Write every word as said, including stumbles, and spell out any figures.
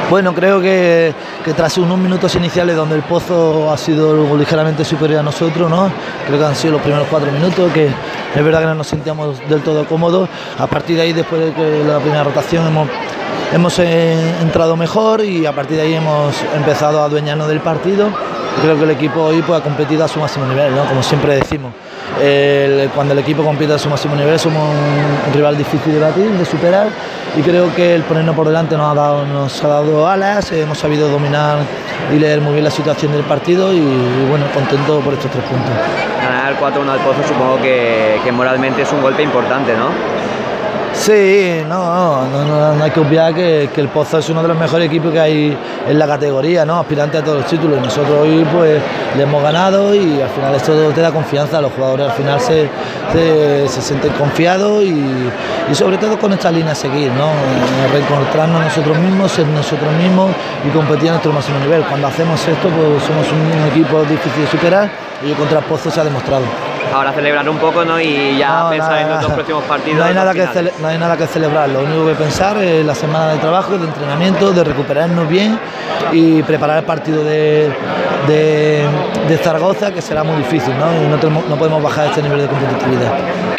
Bueno, creo que, que tras unos minutos iniciales donde el Pozo ha sido ligeramente superior a nosotros, ¿no? Creo que han sido los primeros cuatro minutos, que es verdad que no nos sentíamos del todo cómodos. A partir de ahí, después de que la primera rotación, hemos, hemos eh, entrado mejor y a partir de ahí hemos empezado a adueñarnos del partido. Creo que el equipo hoy pues, ha competido a su máximo nivel, ¿no? Como siempre decimos. El, cuando el equipo compite a su máximo nivel somos un, un rival difícil de batir, de superar, y creo que el ponernos por delante nos ha dado, nos ha dado alas, hemos sabido dominar y leer muy bien la situación del partido y, y bueno, contento por estos tres puntos. Ganar cuatro uno al Pozo supongo que, que moralmente es un golpe importante, ¿no? Sí, no, no, no, no hay que obviar que, que el Pozo es uno de los mejores equipos que hay en la categoría, ¿no? Aspirante a todos los títulos. Y nosotros hoy pues le hemos ganado y al final esto te da confianza. Los jugadores al final se, se, se sienten confiados y, y sobre todo con esta línea a seguir, ¿no? Reencontrarnos nosotros mismos, ser nosotros mismos y competir a nuestro máximo nivel. Cuando hacemos esto pues somos un, un equipo difícil de superar y contra el Pozo se ha demostrado. Ahora celebrar un poco, ¿no? Y ya no, pensar nada, en los dos próximos partidos. No hay, nada que cele- no hay nada que celebrar, lo único que pensar es la semana de trabajo, de entrenamiento, de recuperarnos bien y preparar el partido de, de, de Zaragoza, que será muy difícil, ¿no? Y no, tenemos, no podemos bajar este nivel de competitividad.